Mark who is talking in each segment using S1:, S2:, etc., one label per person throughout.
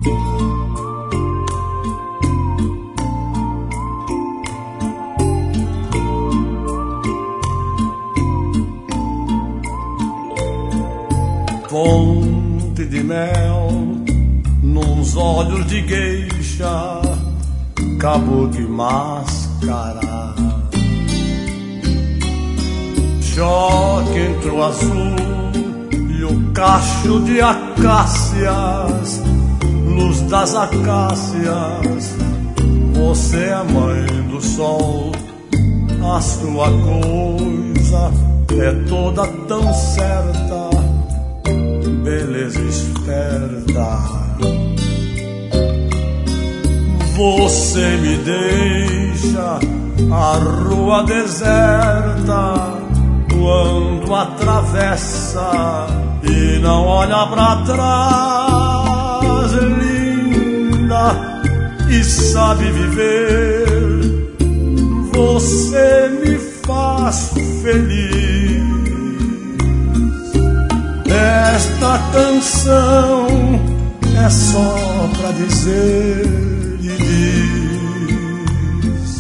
S1: Fonte de mel nos olhos de geisha, cabo de máscara, choque entre o azul e o cacho de acácias, luz das acácias. Você é mãe do sol, a sua coisa é toda tão certa, beleza esperta. Você me deixa a rua deserta quando atravessa e não olha pra trás, linda, e sabe viver. Você me faz feliz. Esta canção é só pra dizer e diz: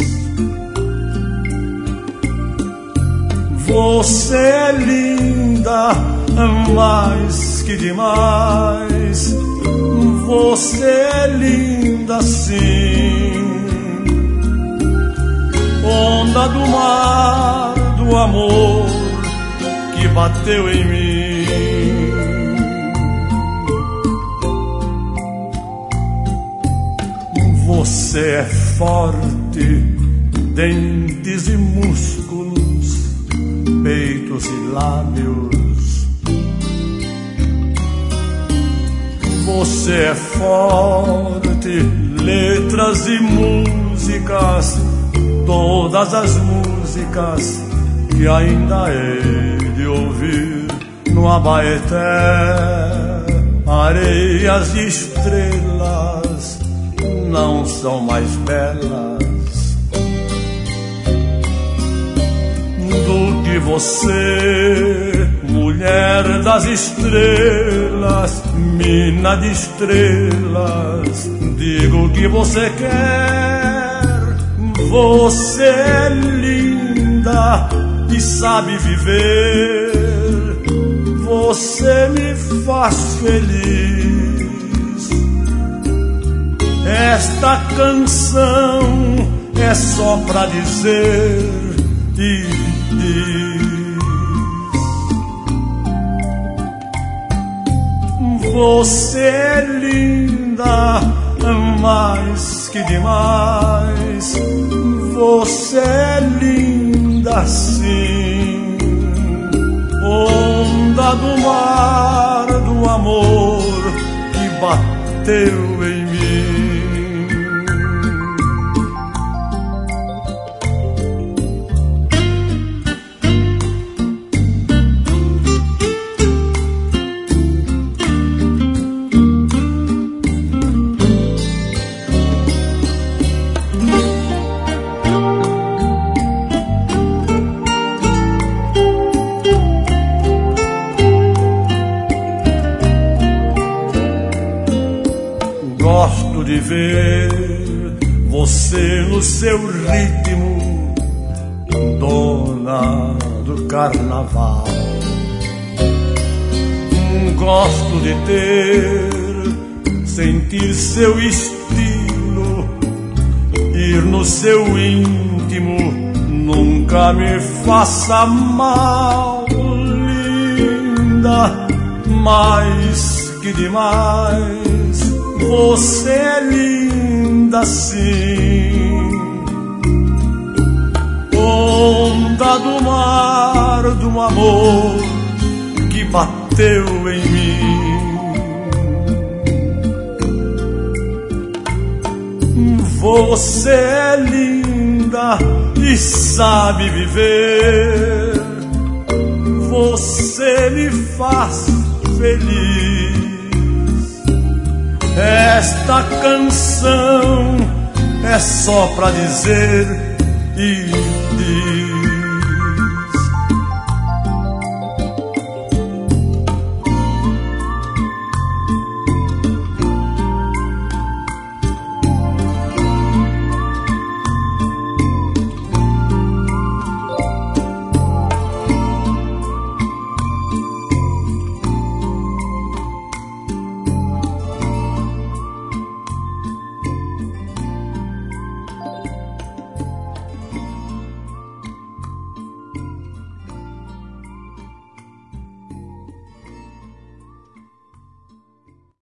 S1: você é linda, mais que demais. Você é linda sim, onda do mar do amor que bateu em mim. Você é forte, dentes e músculos, peitos e lábios. Você é forte, letras e músicas, todas as músicas que ainda hei de ouvir no Abaeté. Areias e estrelas não são mais belas do que você, mulher das estrelas, mina de estrelas. Digo o que você quer. Você é linda e sabe viver. Você me faz feliz. Esta canção é só pra dizer e diz: você é linda, mais que demais. Você é linda sim, onda do mar do amor que bateu em mim. Gosto de ver você no seu ritmo, dona do carnaval. Gosto de sentir seu estilo, ir no seu íntimo, nunca me faça mal, linda, mais que demais. Você é linda sim, onda do mar do amor que bateu em mim. Você é linda e sabe viver. Você me faz feliz. Esta canção é só pra dizer e dizer: